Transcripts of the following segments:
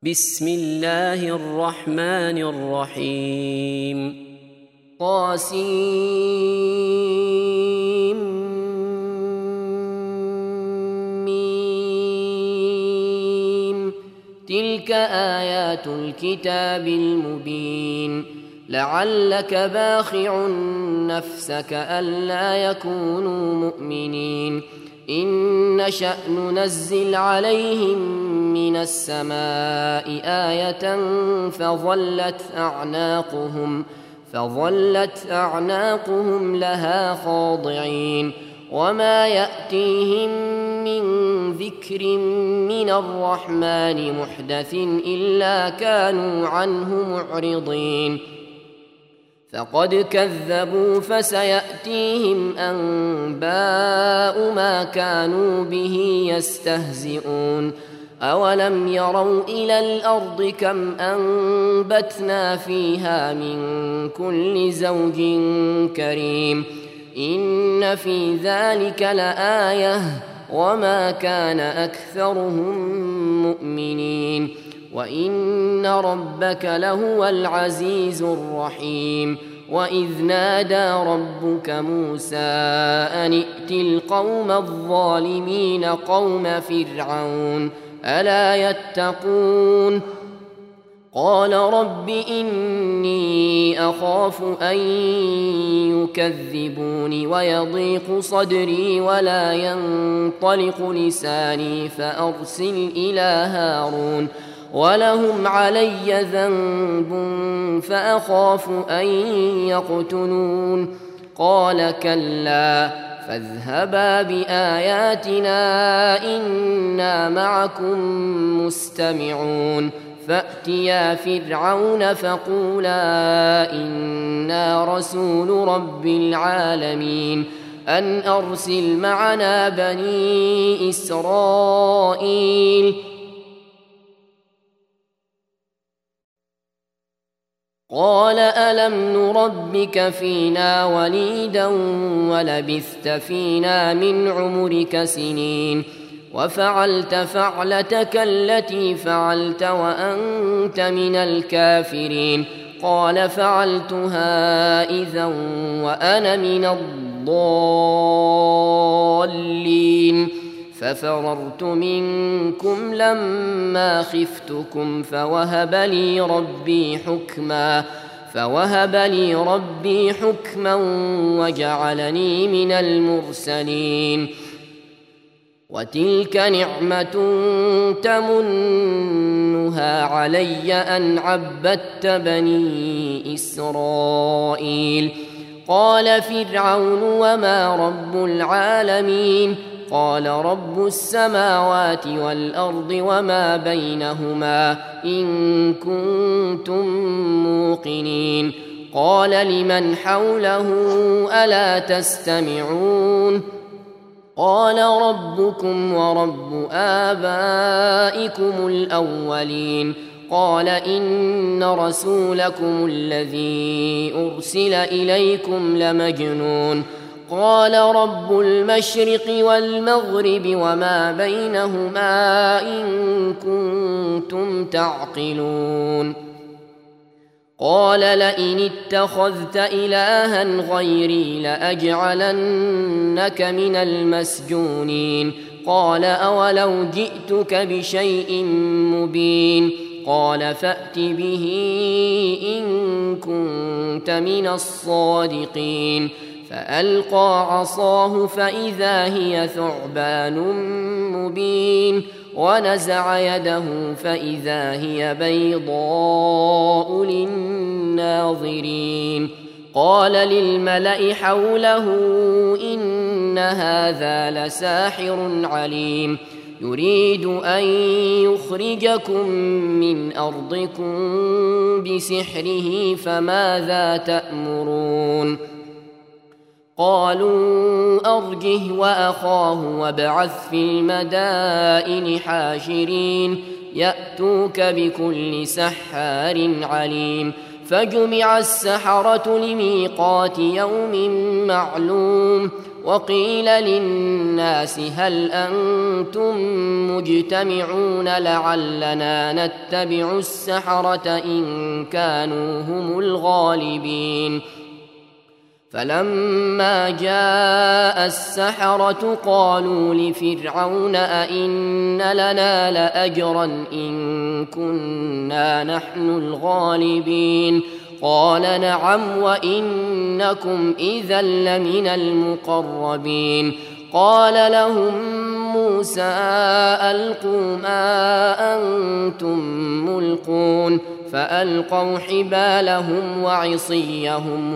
بسم الله الرحمن الرحيم طاسيم تلك آيات الكتاب المبين لعلك باخع نفسك ألا يكونوا مؤمنين إن نشأ ننزل عليهم من السماء آية فظلت أعناقهم لها خاضعين وما يأتيهم من ذكر من الرحمن محدث إلا كانوا عنه معرضين فقد كذبوا فسيأتيهم أنباء ما كانوا به يستهزئون أولم يروا إلى الأرض كم أنبتنا فيها من كل زوج كريم إن في ذلك لآية وما كان أكثرهم مؤمنين وإن ربك لهو العزيز الرحيم وإذ نادى ربك موسى أن ائت القوم الظالمين قوم فرعون ألا يتقون قال رب إني أخاف أن يكذبون ويضيق صدري ولا ينطلق لساني فأرسل إلى هارون ولهم علي ذنب فأخاف أن يقتلون قال كلا فاذهبا بآياتنا إنا معكم مستمعون فأتيا فرعون فقولا إنا رسول رب العالمين أن أرسل معنا بني إسرائيل قال ألم نربك فينا وليدا ولبثت فينا من عمرك سنين وفعلت فعلتك التي فعلت وأنت من الكافرين قال فعلتها إذا وأنا من الضالين ففررت منكم لما خفتكم فوهب لي ربي حكما وجعلني من المرسلين وتلك نعمة تمنها علي أن عبدت بني إسرائيل قال فرعون وما رب العالمين قال رب السماوات والأرض وما بينهما إن كنتم موقنين قال لمن حوله ألا تستمعون قال ربكم ورب آبائكم الأولين قال إن رسولكم الذي أرسل إليكم لمجنون قال رب المشرق والمغرب وما بينهما إن كنتم تعقلون قال لئن اتخذت إلها غيري لأجعلنك من المسجونين قال أولو جئتك بشيء مبين قال فأت به إن كنت من الصادقين فألقى عصاه فإذا هي ثعبان مبين ونزع يده فإذا هي بيضاء للناظرين قال للملأ حوله إن هذا لساحر عليم يريد أن يخرجكم من أرضكم بسحره فماذا تأمرون قالوا أرجه وأخاه وابعث في المدائن حاشرين يأتوك بكل سحار عليم فجمع السحرة لميقات يوم معلوم وقيل للناس هل أنتم مجتمعون لعلنا نتبع السحرة إن كانوا هم الغالبين فلما جاء السحرة قالوا لفرعون أئن لنا لأجرا إن كنا نحن الغالبين قال نعم وإنكم إذا لمن المقربين قال لهم موسى ألقوا ما أنتم ملقون فألقوا حبالهم وعصيهم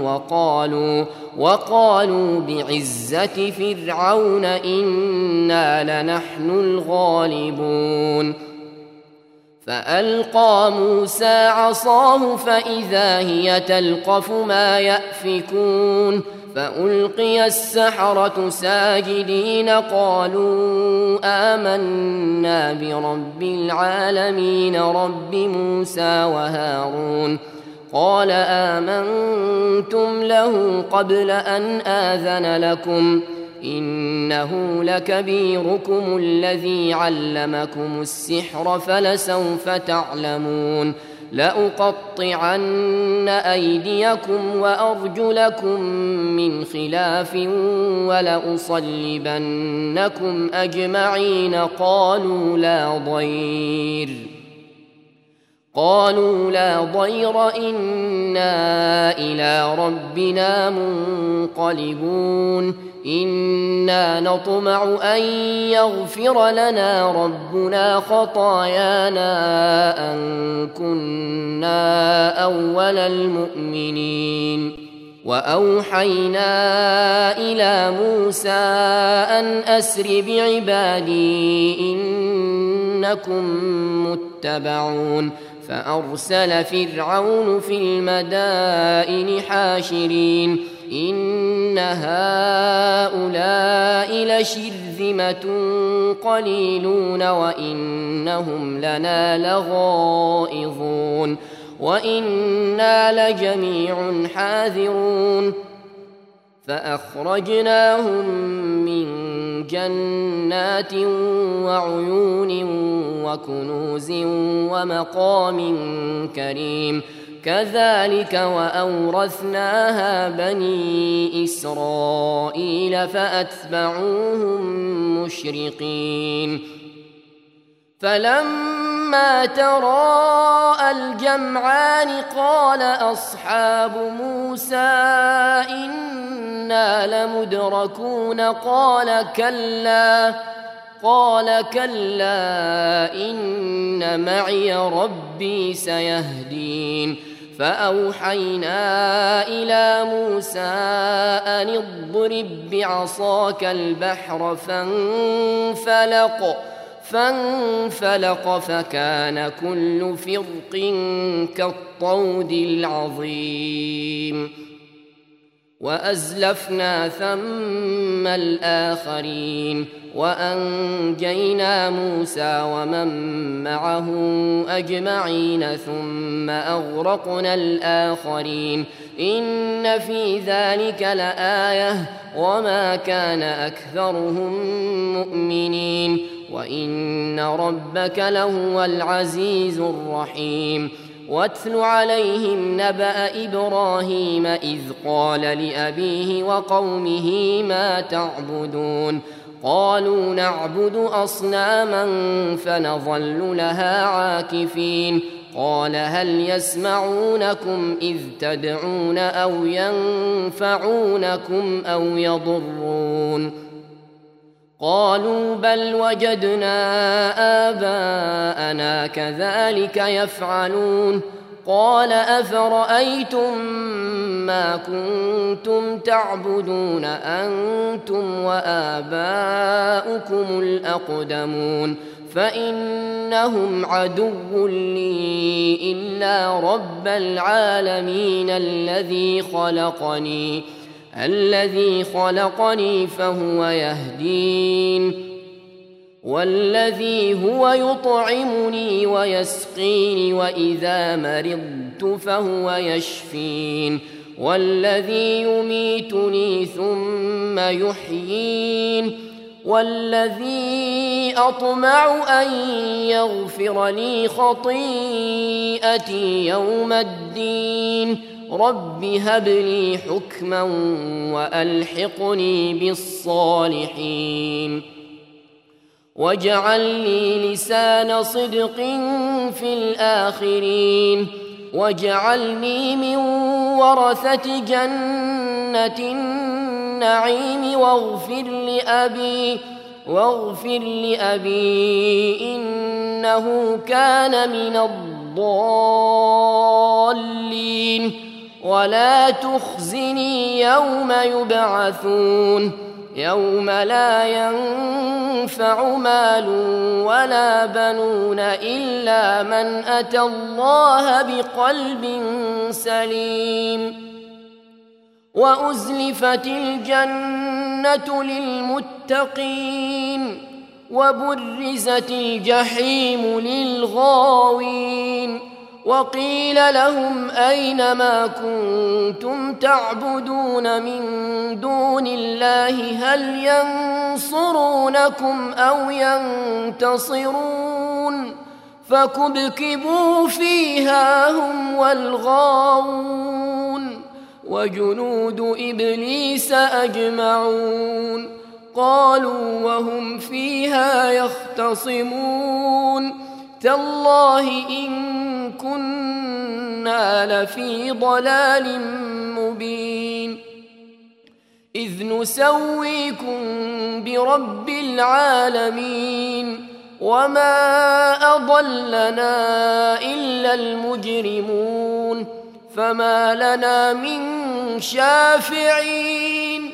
وقالوا بعزة فرعون إنا لنحن الغالبون فألقى موسى عصاه فإذا هي تلقف ما يأفكون فألقي السحرة ساجدين قالوا آمنا برب العالمين رب موسى وهارون قال آمنتم له قبل أن آذن لكم إنه لكبيركم الذي علمكم السحر فلسوف تعلمون لأقطعن أيديكم وأرجلكم من خلاف ولأصلبنكم أجمعين قالوا لا ضير إنا إلى ربنا منقلبون إنا نطمع أن يغفر لنا ربنا خطايانا أن كنا أول المؤمنين وأوحينا إلى موسى أن أسر بعبادي إنكم متبعون فأرسل فرعون في المدائن حاشرين إن هؤلاء لشرذمة قليلون وإنهم لنا لغائظون وإنا لجميع حاذرون فأخرجناهم من جنات وعيون وكنوز ومقام كريم كذلك وأورثناها بني إسرائيل فأتبعوهم مشرقين فلما تراءى الجمعان قال أصحاب موسى إنا لمدركون قال كلا إن معي ربي سيهدين فأوحينا إلى موسى أن اضرب بعصاك البحر فانفلق فكان كل فرق كالطود العظيم وأزلفنا ثم الآخرين وأنجينا موسى ومن معه أجمعين ثم أغرقنا الآخرين إن في ذلك لآية وما كان أكثرهم مؤمنين وإن ربك لهو العزيز الرحيم واتل عليهم نبأ إبراهيم إذ قال لأبيه وقومه ما تعبدون قالوا نعبد أصناما فنظل لها عاكفين قال هل يسمعونكم إذ تدعون أو ينفعونكم أو يضرون قالوا بل وجدنا آباءنا كذلك يفعلون قال أفرأيتم ما كنتم تعبدون أنتم وآباؤكم الأقدمون فإنهم عدو لي إلا رب العالمين الذي خلقني فهو يهدين والذي هو يطعمني ويسقين وإذا مرضت فهو يشفين والذي يميتني ثم يحيين والذي أطمع أن يغفر لي خطيئتي يوم الدين رب هب لي حكما وألحقني بالصالحين واجعل لي لسان صدق في الآخرين واجعلني من ورثة جنة النعيم واغفر لأبي إنه كان من الضالين ولا تخزني يوم يبعثون يوم لا ينفع مال ولا بنون إلا من أتى الله بقلب سليم وأزلفت الجنة للمتقين وبرزت الجحيم للغاوين وقيل لهم أين ما كنتم تعبدون من دون الله هل ينصرونكم أو ينتصرون فكبكبوا فيها هم والغاوون وجنود إبليس أجمعون قالوا وهم فيها يختصمون تالله إن كنا لفي ضلال مبين إذ نسويكم برب العالمين وما أضلنا إلا المجرمون فما لنا من شافعين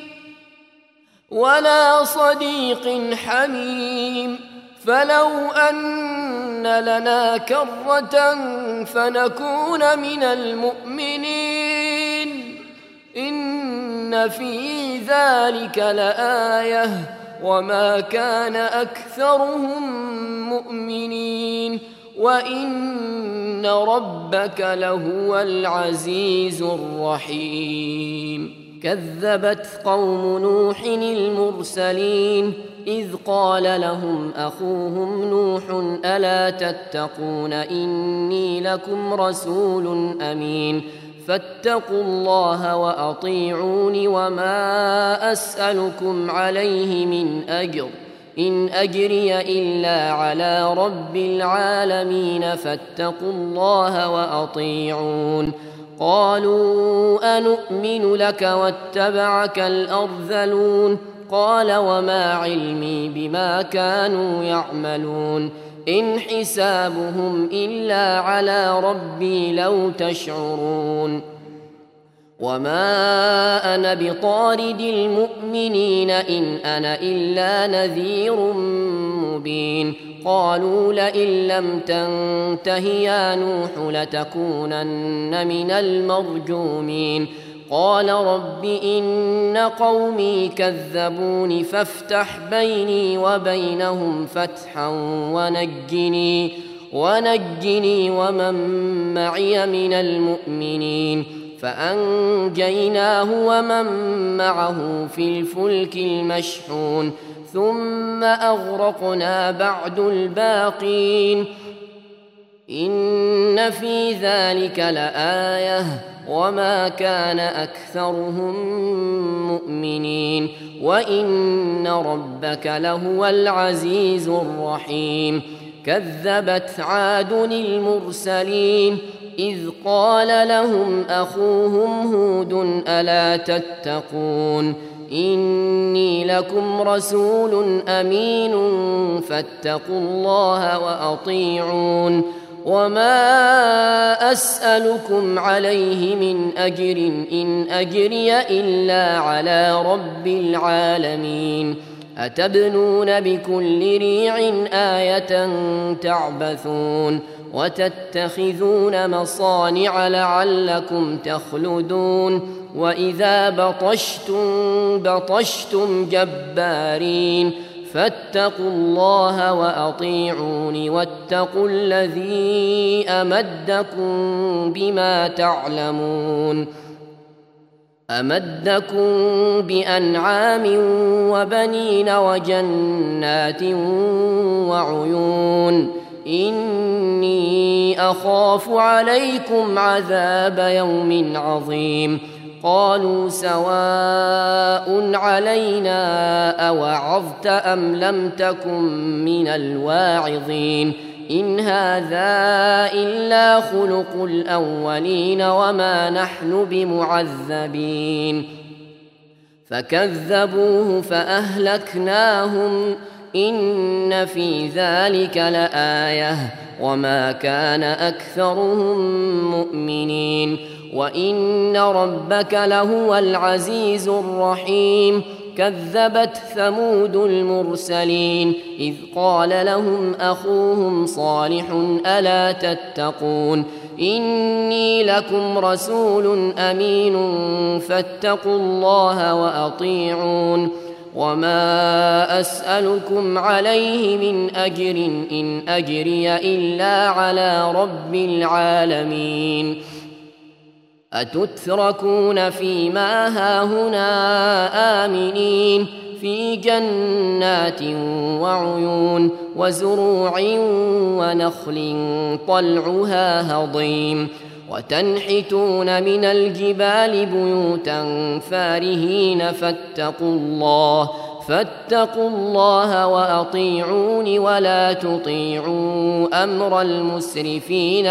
ولا صديق حميم فلو أن لنا كرة فنكون من المؤمنين إن في ذلك لآية وما كان أكثرهم مؤمنين وإن ربك لهو العزيز الرحيم كذبت قوم نوح المرسلين إذ قال لهم أخوهم نوح ألا تتقون إني لكم رسول أمين فاتقوا الله وأطيعون وما أسألكم عليه من أجر إن أجري إلا على رب العالمين فاتقوا الله وأطيعون قالوا أنؤمن لك واتبعك الأرذلون قال وما علمي بما كانوا يعملون إن حسابهم إلا على ربي لو تشعرون وما أنا بطارد المؤمنين إن أنا إلا نذير مبين قالوا لئن لم تنته يا نوح لتكونن من المرجومين قال رب إن قومي كذبون فافتح بيني وبينهم فتحا ونجني ومن معي من المؤمنين فأنجيناه ومن معه في الفلك المشحون ثم أغرقنا بعد الباقين إن في ذلك لآية وما كان أكثرهم مؤمنين وإن ربك لهو العزيز الرحيم كذبت عاد المرسلين إذ قال لهم أخوهم هود ألا تتقون إني لكم رسول أمين فاتقوا الله وأطيعون وما أسألكم عليه من أجر إن أجري إلا على رب العالمين أتبنون بكل ريع آية تعبثون وتتخذون مصانع لعلكم تخلدون وإذا بطشتم جبارين فاتقوا الله وأطيعون واتقوا الذي أمدكم بما تعلمون أمدكم بأنعام وبنين وجنات وعيون إني أخاف عليكم عذاب يوم عظيم قالوا سواء علينا أوعظت أم لم تكن من الواعظين إن هذا إلا خلق الأولين وما نحن بمعذبين فكذبوه فأهلكناهم إن في ذلك لآية وما كان أكثرهم مؤمنين وإن ربك لهو العزيز الرحيم كذبت ثمود المرسلين إذ قال لهم أخوهم صالح ألا تتقون إني لكم رسول أمين فاتقوا الله وأطيعون وما أسألكم عليه من أجر إن أجري إلا على رب العالمين أتتركون فيما هاهنا آمنين في جنات وعيون وزروع ونخل طلعها هضيم وتنحتون من الجبال بيوتا فارهين فاتقوا الله وأطيعون ولا تطيعوا أمر المسرفين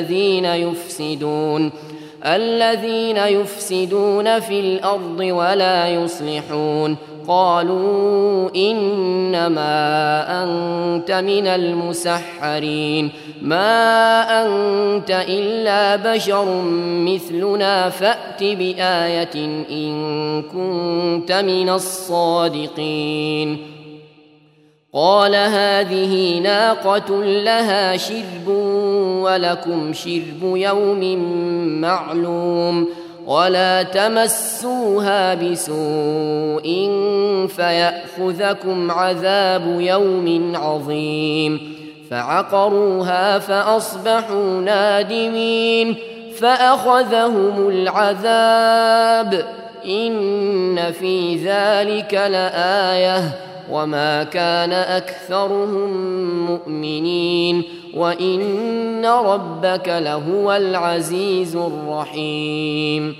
الذين يفسدون في الأرض ولا يصلحون قالوا إنما أنت من المسحرين ما أنت إلا بشر مثلنا فأت بآية إن كنت من الصادقين قال هذه ناقة لها شرب ولكم شرب يوم معلوم ولا تمسوها بسوء فيأخذكم عذاب يوم عظيم فعقروها فأصبحوا نادمين فأخذهم العذاب إن في ذلك لآية وما كان أكثرهم مؤمنين وإن ربك لهو العزيز الرحيم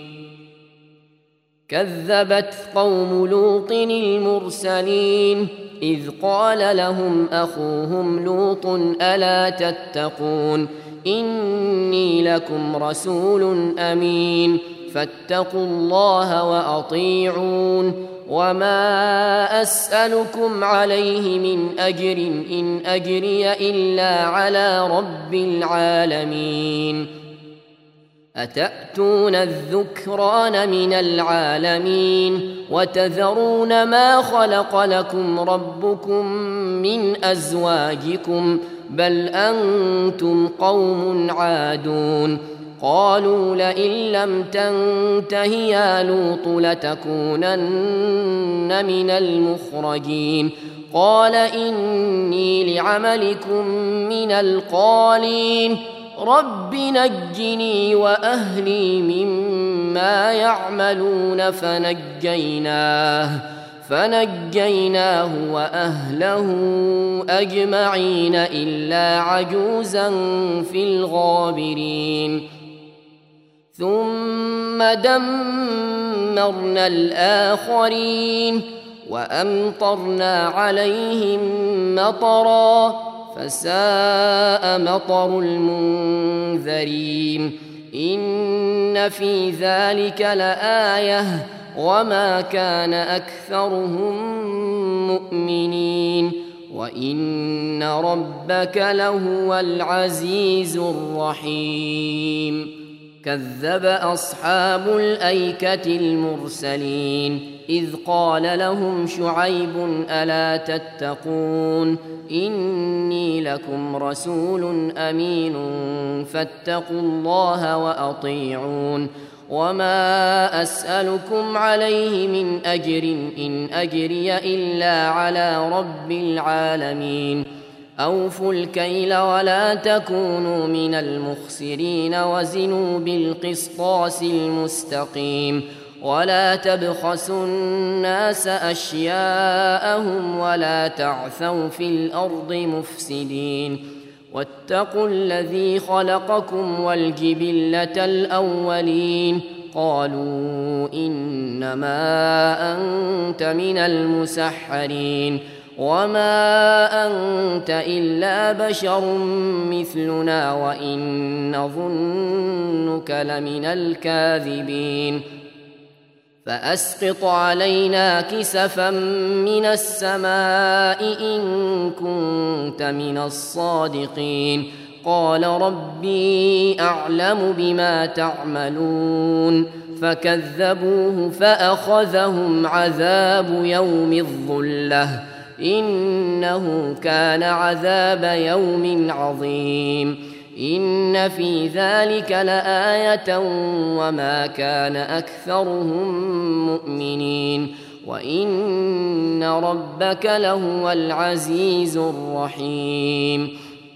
كذبت قوم لوط المرسلين إذ قال لهم أخوهم لوط ألا تتقون إني لكم رسول أمين فاتقوا الله وأطيعون وما أسألكم عليه من أجر إن أجري إلا على رب العالمين أتأتون الذكران من العالمين وتذرون ما خلق لكم ربكم من أزواجكم بل أنتم قوم عادون قالوا لئن لم تنته يا لوط لتكونن من المخرجين قال إني لعملكم من القالين رب نجني وأهلي مما يعملون فنجيناه وأهله أجمعين إلا عجوزا في الغابرين ثم دمرنا الآخرين وأمطرنا عليهم مطرا فساء مطر المنذرين إن في ذلك لآية وما كان أكثرهم مؤمنين وإن ربك لهو العزيز الرحيم كذب أصحاب الأيكة المرسلين إذ قال لهم شعيب ألا تتقون إني لكم رسول أمين فاتقوا الله وأطيعون وما أسألكم عليه من أجر إن أجري إلا على رب العالمين أوفوا الكيل ولا تكونوا من المخسرين وزنوا بالقسطاس المستقيم ولا تبخسوا الناس أشياءهم ولا تعثوا في الأرض مفسدين واتقوا الذي خلقكم والجبلة الأولين قالوا إنما أنت من المسحرين وما أنت إلا بشر مثلنا وإن نظنك لمن الكاذبين فأسقط علينا كسفا من السماء إن كنت من الصادقين قال ربي أعلم بما تعملون فكذبوه فأخذهم عذاب يوم الظلة إنه كان عذاب يوم عظيم إن في ذلك لآية وما كان أكثرهم مؤمنين وإن ربك لهو العزيز الرحيم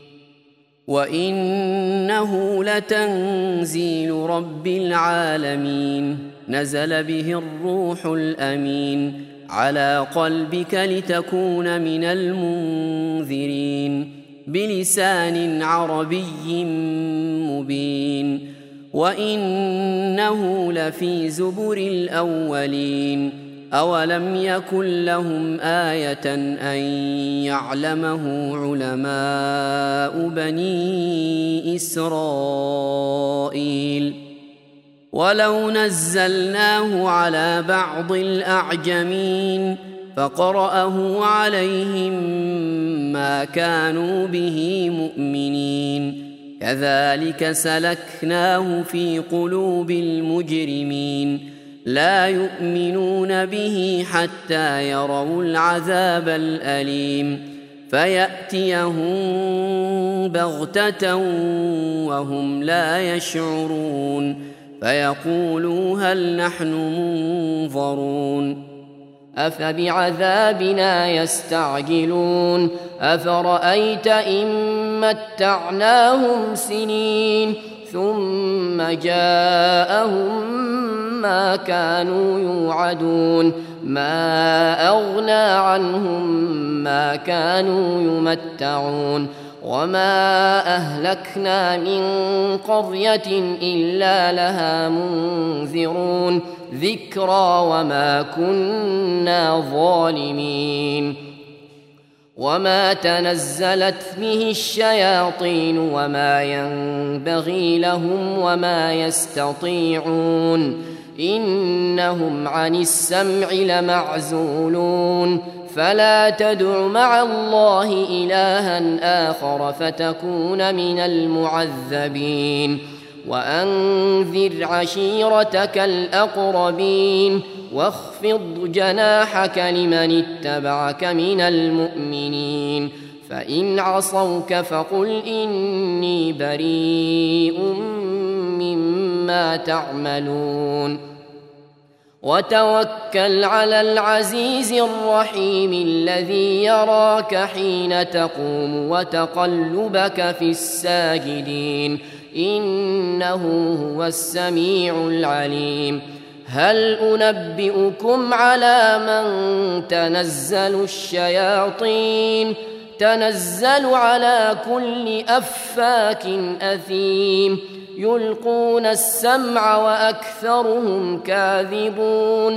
وإنه لتنزيل رب العالمين نزل به الروح الأمين على قلبك لتكون من المنذرين بلسان عربي مبين وإنه لفي زبر الأولين أولم يكن لهم آية أن يعلمه علماء بني إسرائيل ولو نزلناه على بعض الأعجمين فقرأه عليهم ما كانوا به مؤمنين كذلك سلكناه في قلوب المجرمين لا يؤمنون به حتى يروا العذاب الأليم فيأتيهم بغتة وهم لا يشعرون فيقولوا هل نحن منظرون أفبعذابنا يستعجلون أفرأيت إن متعناهم سنين ثم جاءهم ما كانوا يوعدون ما أغنى عنهم ما كانوا يمتعون وما أهلكنا من قرية إلا لها منذرون ذكرى وما كنا ظالمين وما تنزلت به الشياطين وما ينبغي لهم وما يستطيعون إنهم عن السمع لمعزولون فلا تدع مع الله إلها آخر فتكون من المعذبين وأنذر عشيرتك الأقربين واخفض جناحك لمن اتبعك من المؤمنين فإن عصوك فقل إني بريء مما تعملون وتوكل على العزيز الرحيم الذي يراك حين تقوم وتقلبك في الساجدين إنه هو السميع العليم هل أنبئكم على من تنزل الشياطين تنزل على كل أفاك أثيم يلقون السمع وأكثرهم كاذبون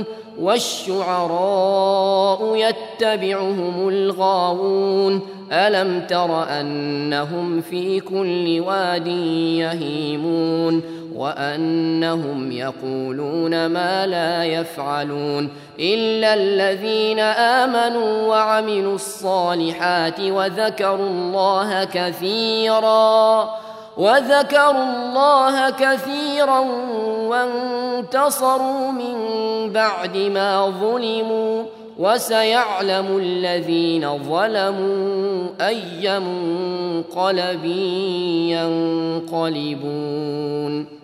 والشعراء يتبعهم الغاوون ألم تر أنهم في كل واد يهيمون وأنهم يقولون ما لا يفعلون إلا الذين آمنوا وعملوا الصالحات وذكروا الله كثيرا وانتصروا من بعد ما ظلموا وسيعلم الذين ظلموا أي منقلب ينقلبون